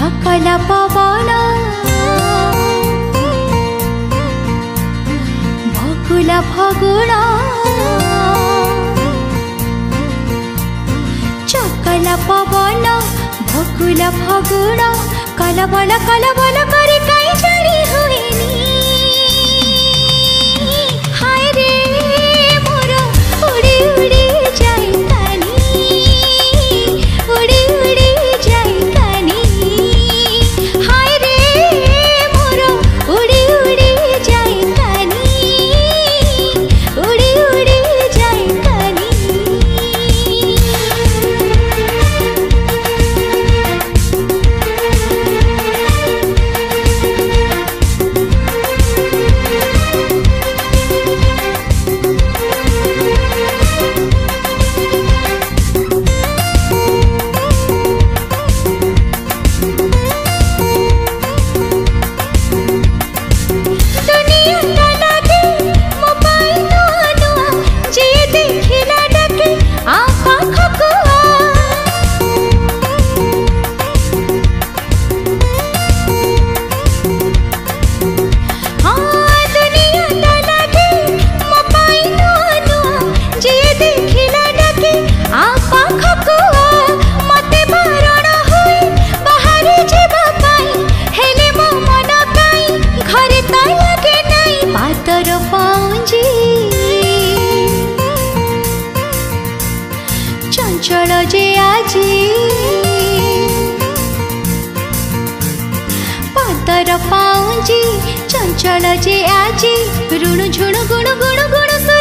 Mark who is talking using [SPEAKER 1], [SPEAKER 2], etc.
[SPEAKER 1] ढकला पवन भकुला फगुण चकला पवन भकुला फगुण कलबल करी कहीं जारी हुएनी हाय रे मोर उड़ी उड़ी जाई कानी उड़ी उड़ी जाई कानी हाय रे मोर उड़ी उड़ी जाई कानी उड़ी उड़ी जाई कानी। चंचल जे आजी पातर पाऊंजी चंचल जे आजी ऋणु झुणु गुणु गुणु गुणु